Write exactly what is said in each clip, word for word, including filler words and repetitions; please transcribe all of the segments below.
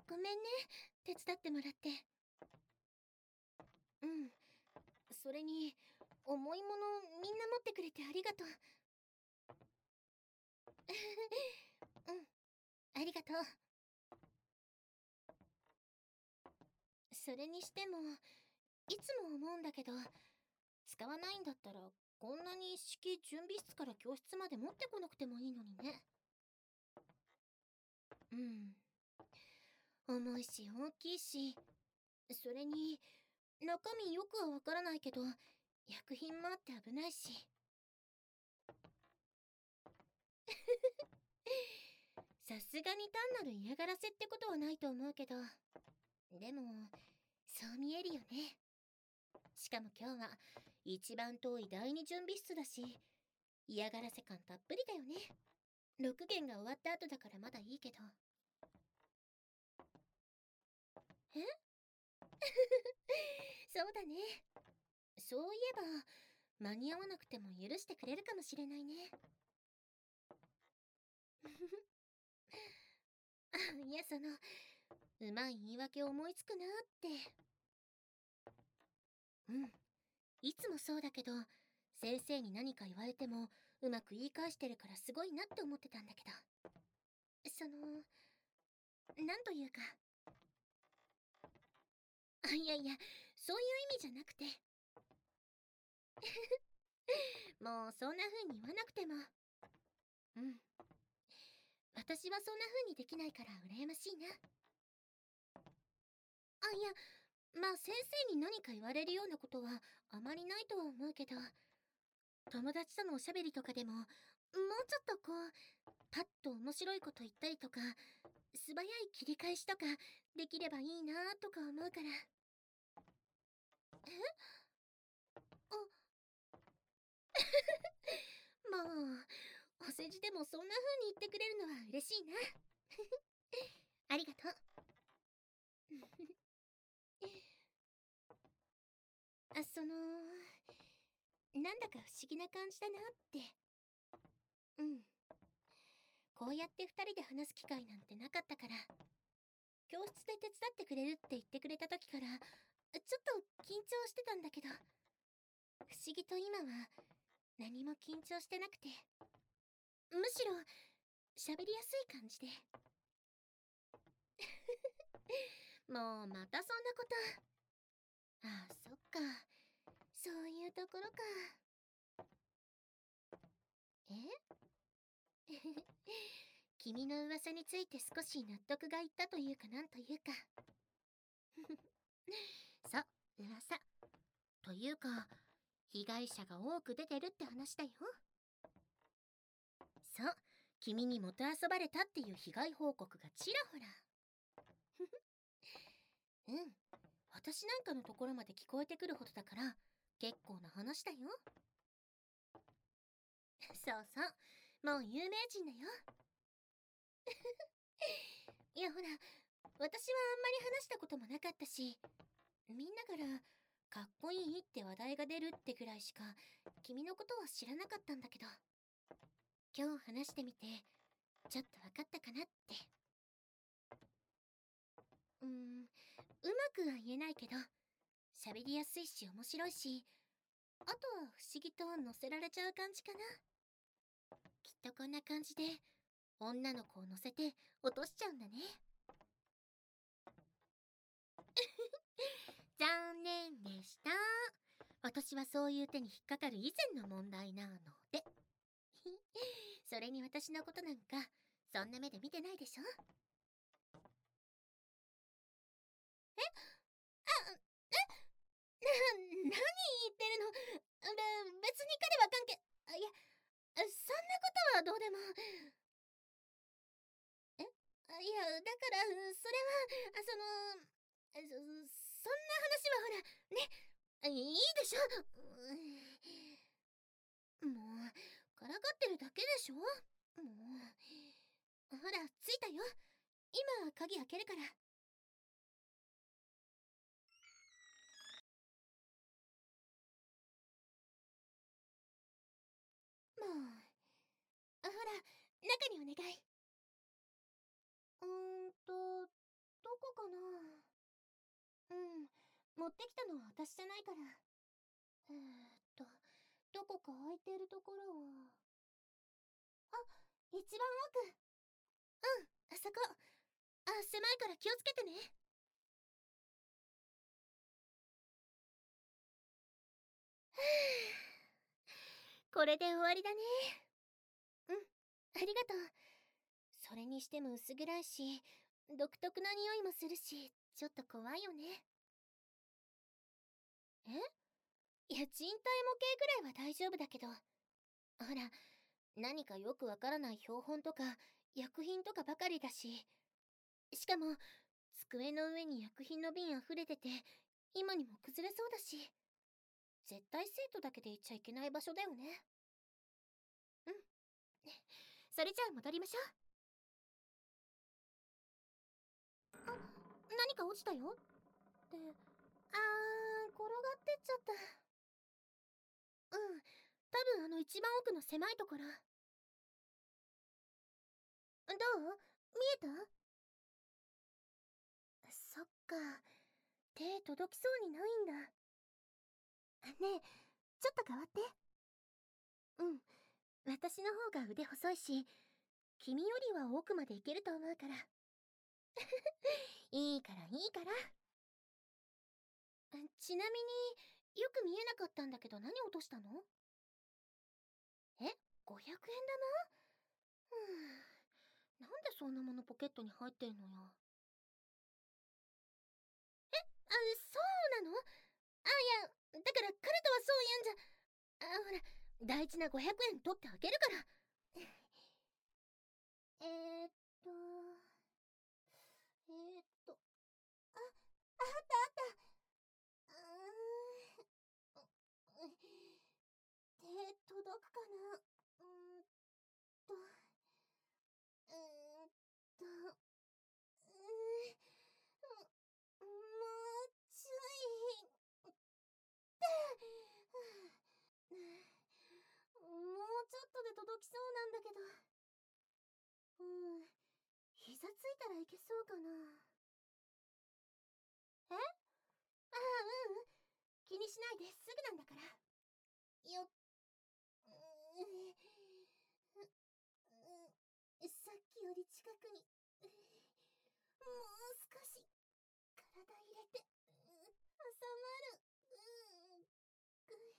ごめんね、手伝ってもらって。うん。それに、重いものみんな持ってくれてありがとう。うん、ありがとう。それにしても、いつも思うんだけど、使わないんだったら、こんなに一式準備室から教室まで持ってこなくてもいいのにね。うん。重いし大きいし、それに、中身よくはわからないけど、薬品もあって危ないし。さすがに単なる嫌がらせってことはないと思うけど、でも、そう見えるよね。しかも今日は、一番遠い第二準備室だし、嫌がらせ感たっぷりだよね。ろく限が終わった後だからまだいいけど。えそうだね。そういえば、間に合わなくても許してくれるかもしれないね。あ、いや、その、うまい言い訳を思いつくなって。うん。いつもそうだけど、先生に何か言われても、うまく言い返してるからすごいなって思ってたんだけど。その、なんというか。あ、いやいや、そういう意味じゃなくて。もうそんな風に言わなくても。うん。私はそんな風にできないから羨ましいな。あ、いや、まあ先生に何か言われるようなことはあまりないとは思うけど、友達とのおしゃべりとかでも、もうちょっとこう、パッと面白いこと言ったりとか、素早い切り返しとかできればいいなとか思うから。えあ、もう、お世辞でもそんな風に言ってくれるのは嬉しいな。ありがとう。あ、その、なんだか不思議な感じだなって。うん。こうやって二人で話す機会なんてなかったから、教室で手伝ってくれるって言ってくれた時から、ちょっと緊張してたんだけど、不思議と今は何も緊張してなくて、むしろ喋りやすい感じで。もうまたそんなこと。ああ、そっか。そういうところか。え君の噂について少し納得がいったというかなんというか。そう、噂。というか、被害者が多く出てるって話だよ。そう、君にもてあそばれたっていう被害報告がちらほら。うん、私なんかのところまで聞こえてくるほどだから、結構な話だよ。そうそう、もう有名人だよ。いやほら、私はあんまり話したこともなかったし、みんなからかっこいいって話題が出るってぐらいしか君のことは知らなかったんだけど、今日話してみてちょっと分かったかなって。うーん、うまくは言えないけど、喋りやすいし面白いし、あとは不思議と乗せられちゃう感じかな。きっとこんな感じで女の子を乗せて落としちゃうんだね。残念でした。私はそういう手に引っかかる以前の問題なので。それに私のことなんかそんな目で見てないでしょ。えあ、えな、何言ってるの。べ、別に彼は関係、あ、いや、そんなことはどうでも。えあ、いや、だから、それは、あその、そ、そんな話はほら、ね、いいでしょ。もう、からかってるだけでしょ。もう、ほら、着いたよ。今、鍵開けるから。もう、あ、ほら、中にお願い。うーんと、どこ持ってきたのは私じゃないから。えーっと、どこか空いてるところは。あ、一番奥。うん、あそこ。あ、狭いから気をつけてね。これで終わりだね。うん、ありがとう。それにしても薄暗いし、独特な匂いもするし、ちょっと怖いよね。え？いや、人体模型ぐらいは大丈夫だけど。ほら、何かよくわからない標本とか薬品とかばかりだし。しかも、机の上に薬品の瓶溢れてて、今にも崩れそうだし。絶対生徒だけで行っちゃいけない場所だよね。うん。それじゃあ戻りましょう。あ、何か落ちたよ。って、あー、転がってっちゃった。うん、多分あの一番奥の狭いところ。どう？見えた？そっか、手届きそうにないんだ。ねえ、ちょっと代わって。うん、私の方が腕細いし、君よりは奥まで行けると思うから。いいからいいから。ちなみによく見えなかったんだけど、何落としたの？え、ごひゃくえん玉？うーん、なんでそんなものポケットに入ってんのよ。え、あ、そうなの？あ、いや、だから彼とはそういうんじゃ。あ、ほら、大事なごひゃくえん取ってあげるから。えーっと、えーっと、あ、あったあった。うーん、手届くかな。うーんと、うーんと、うーん、もうちょい。もうちょっとで届きそうなんだけど。うん、膝ついたらいけそうかな。え？ああ、ううん。気にしないで、すぐなんだから。よっ。うーうさっきより近くに。もう少し体入れて。挟まる。うーん。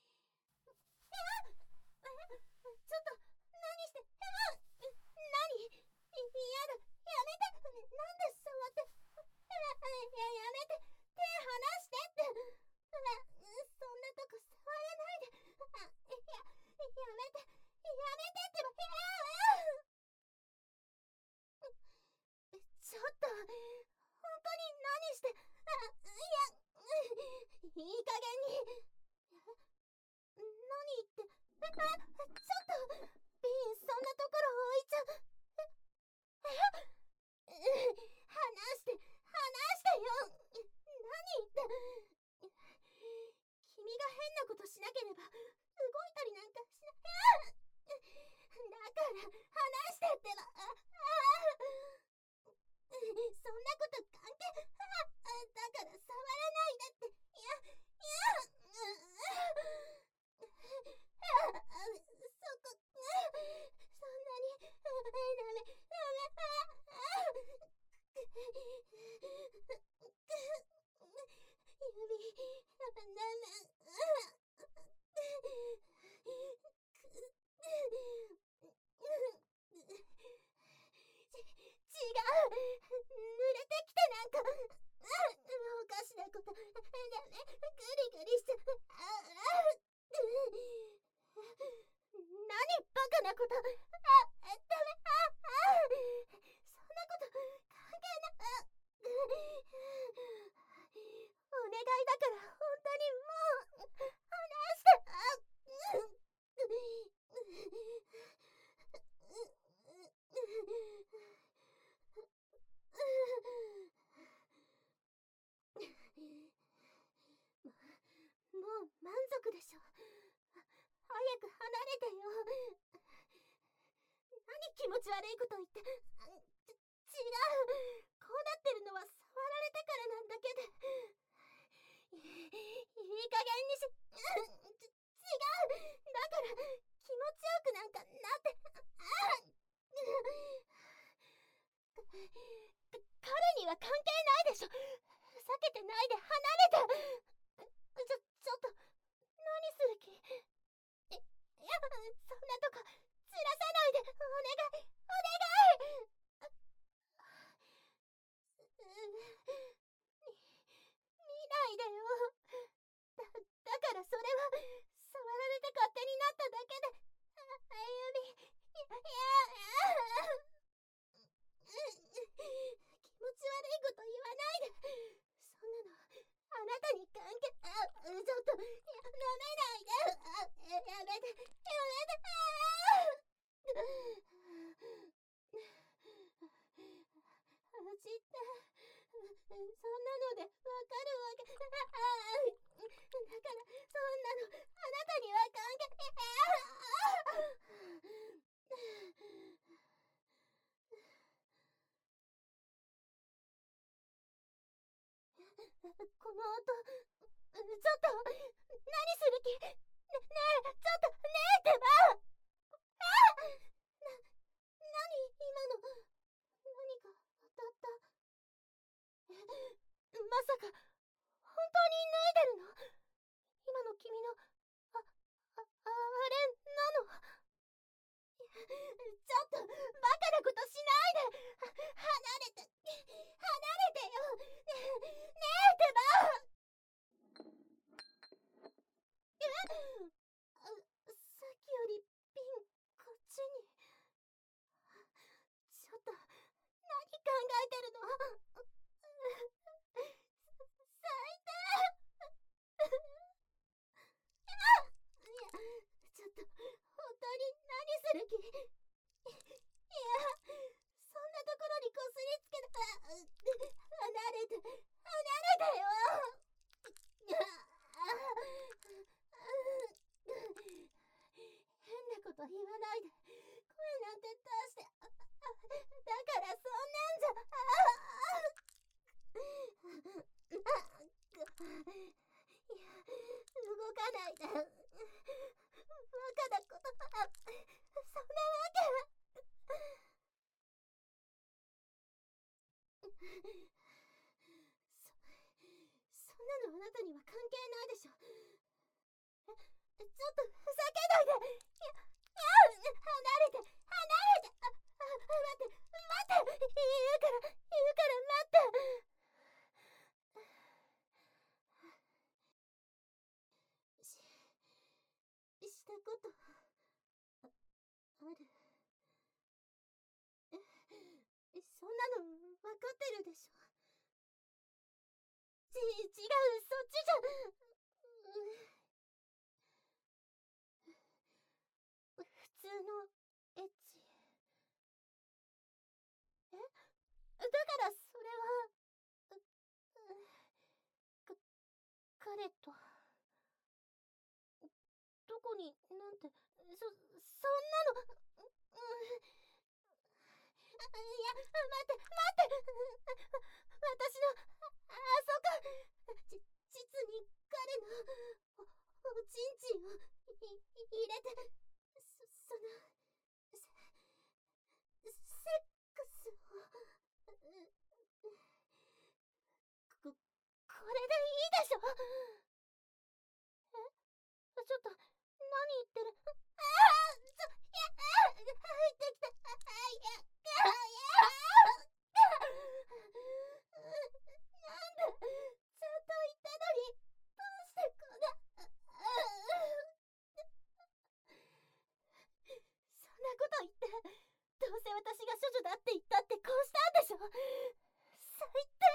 え、ちょっと、何して、あ、何？い、やだ、やめて。なんで触って、や、やめて、手離してって。そんなとこ触らないで。あ、いや、やめて、やめてってば、ちょっと、本当に何して、あ、いや、いい加減に。何言って、え、あ、ちょっと、瓶そんなところ置いちゃ、え、え、離して、離してよ。何言って、君が変なことしなければ動いたりなんかしな、だから離してってば。ああ、そんなこと関係、あ、だから触らないでって。いや、いや、う、あ、そこ、そんなに、ダメ、ダメ、あ、指、ダメ。ち、違う。濡れてきてなんか、おかしなこと。ダメ、グリグリしちゃ、ああ、何バカなこと。あ、ダメ、あ、あ、そんなこと関係な、あ、お願いだから本当にもう離して。あ、うん、もう満足でしょ。早く離れてよ。何気持ち悪いこと言って。ち、違う。こうなってるのは触られてからなんだけで。 いい加減にし、ち違う。だから気持ちよくなんかなって彼には関係ないでしょ。避けてないで離れて。ちょ、ちょっと何する気？い、いや、そんなとこずらさないで。お願い、お願い。見ないでよ。だ、だからそれは触られて勝手になっただけで。あゆみ、いや、いや、気持ち悪いこと言わないで。そんなのあなたに関係、あ、ちょっとや、やめないで。あ、やめて、やめて。味ってそんなのでわかるわけ、ああ、だからそんなのあなたには関係、この音、ちょっと何する気？ね、ねえ、ちょっとねえってば。あな、何今の、何か当たった？え、まさか本当に脱いでるの？今の君の、あ、あ、あれなの？ちょっとバカなことしないで。離れて、離れてよ。ねえ、ねえってば。え、あ、さっきよりピンこっちに。ちょっと何考えてるの？最低。いや、ちょっと本当に何する気？いや、そんなところにこすりつけた。離れて、離れてよ。変なこと言わないで。声なんて出して。だからそんなんじゃ。いや、動かないで。バカなこと。そんなわけ。そ、そんなのあなたには関係ないでしょ。え、ちょっとふざけないで。いや、いや、離れて、離れて。あ、あ、待って、待って。言うから、言うから待って。し、したことあ、ある？え、そんなの分かってるでしょ。ち、違う、そっちじゃ。普通のエッチ。え、だからそれは、か、彼とどこになんて、そ、そんなの、いや、待って、待って。私の、あ、あそこ、じ、実に彼の、お、おちんちんを、い、入れて、そ、その、セ、セックスを、こ、これでいいでしょ？え？ちょっと、何言ってる？ああ、ちょ、いや、あ、入ってきた。あ、いや、あ、いや、なんで、ちゃんと言ったのに、どうしてこんな、そんなこと言って、どうせ私が処女だって言ったってこうしたんでしょ？最低。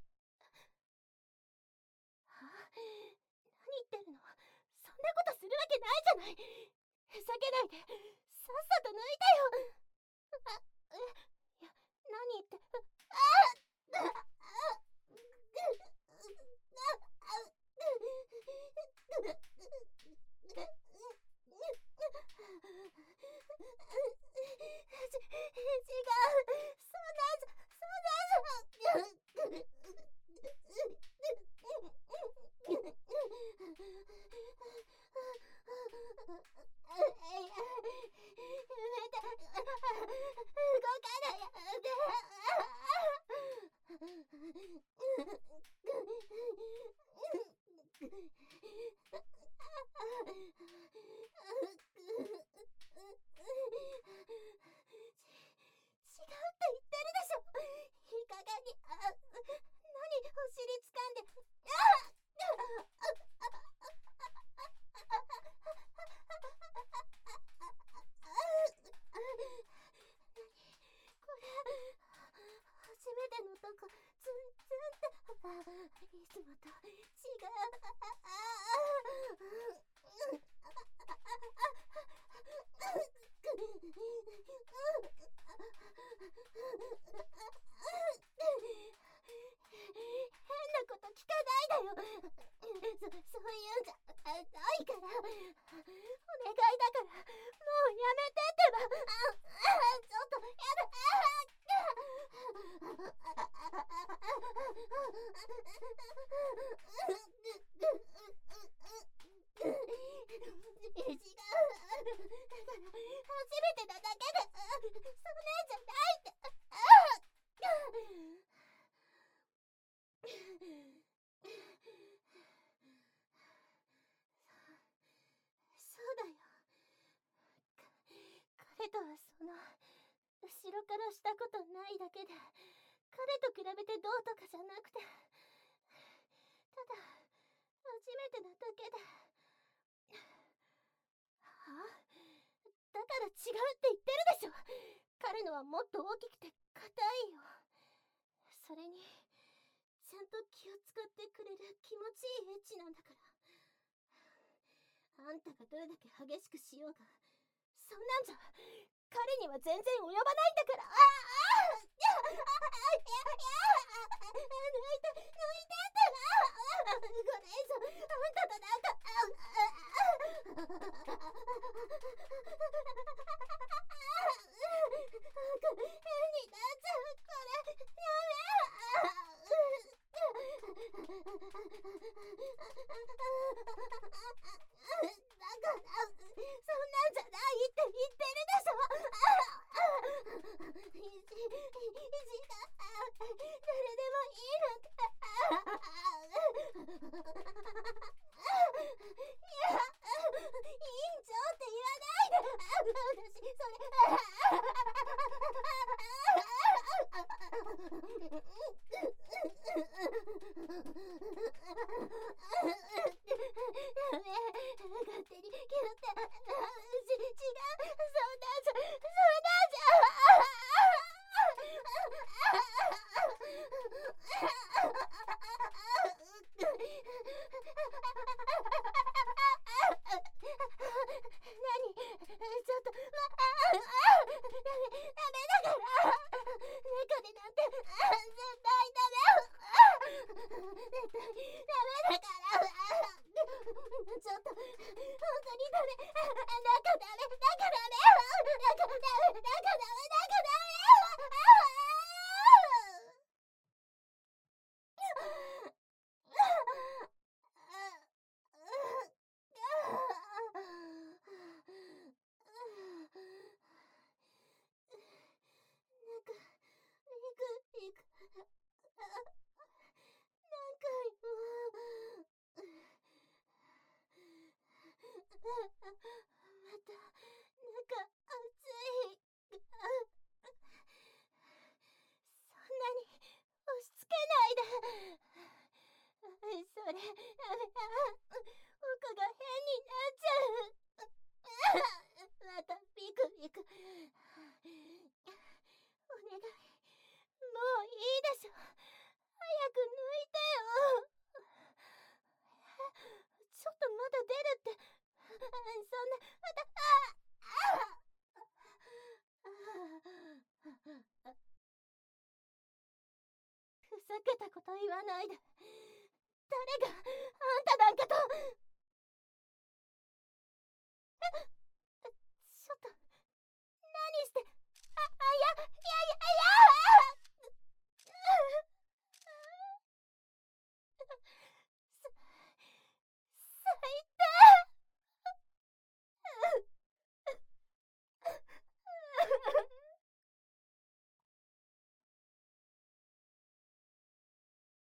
はあ、何言ってるの？そんなことするわけないじゃない。ふざけないで。さっさと抜いてよ。あ、え、いや、何言って、ああ、ああ、ち、違う。そんなんじゃ、そんなんじゃ。 てのとこツンツンっていつもと違う。変なこと聞かないでよ。そ、そういうんじゃないから。お願いだから、もうやめてってば。ちょっとやだ。違う。だから初めてなだけで、そんなんじゃないって。そうだよ。彼とはその後ろからしたことないだけで、彼と比べてどうとかじゃなくて、ただ初めてなだけで。はあ？だから違うって言ってるでしょ。彼のはもっと大きくて硬いよ。それにちゃんと気を使ってくれる気持ちいいエッチなんだから。あんたがどれだけ激しくしようが、そんなんじゃ彼には全然及ばないんだから。ああ、いや、あ、いや、いや、抜いて、抜いてってば。これ以上あんたとなんか、なんか変になっちゃう。これやめ。だからそんなんじゃないって言ってるでしょ。意地、意地が誰でもいいなんて。いや、委員長って言わないで。私それやめ、勝手にキュって、ち、違う、そんなんじゃ、そんなんじゃ。何？ちょっと、ま、ダメ、ダメだから。中でなんて絶対ダメ。絶対ダメだから。ちょっと、本当にダメ。中ダメ、中ダメ。中ダメ、中ダメ、中ダメ。また、なんか熱い。そんなに押し付けないで。それ、奥が変になっちゃう。またビクビク。お願い、もういいでしょ。早く抜いてよ。ちょっとまだ出るって。そんな、また、ああ、ふざけたこと言わないで。誰があんたなんかと。